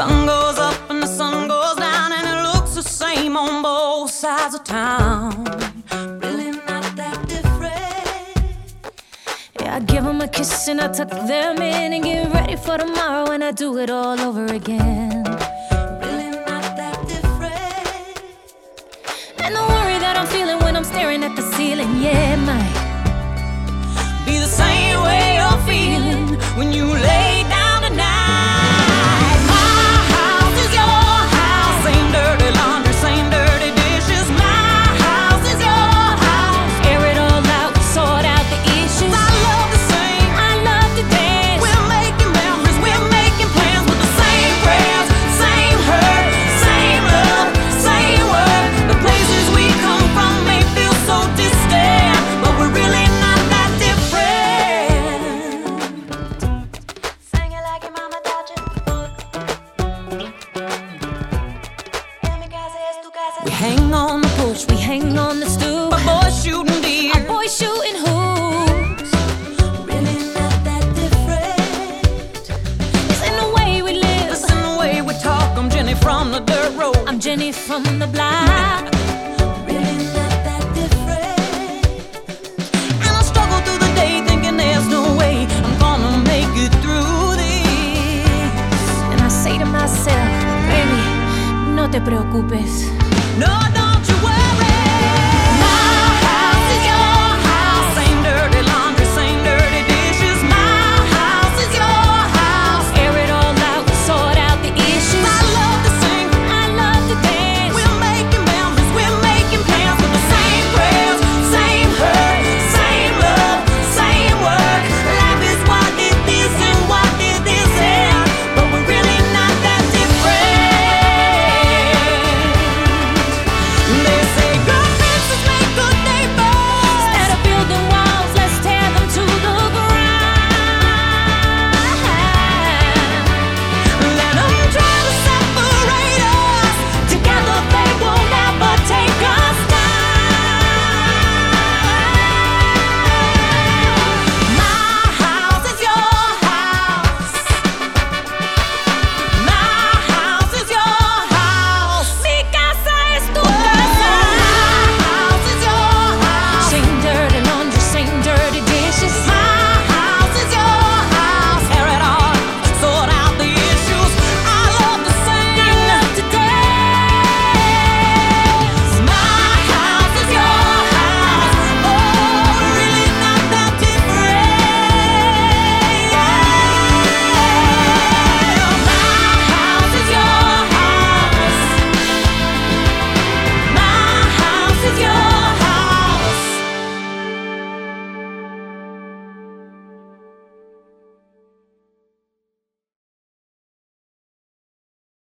sun goes up and the sun goes down, and it looks the same on both sides of town. Really not that different. Yeah, I give them a kiss and I tuck them in and get ready for tomorrow, and I do it all over again. Really not that different. And the worry that I'm feeling when I'm staring at the ceiling, yeah, it might be the same way you're feeling when you lay down tonight. My house is your house, same dirty laundry, same dirty dishes. My house is your house. Air it all out, sort out the issues. I love the same, I love to dance. We're making memories, we're making plans with the same prayers, same hurt, same love, same word. The places we come from may feel so distant, but we're really not that different. Sing it like your mama taught you. We hang on the porch, we hang on the stoop. A boy shooting deer, a boy shooting hoops. Really not that different. It's in the way we live, it's in the way we talk. I'm Jenny from the dirt road, I'm Jenny from the block. Really not that different. And I struggle through the day thinking there's no way I'm gonna make it through this. And I say to myself, baby, no te preocupes. No, don't you worry.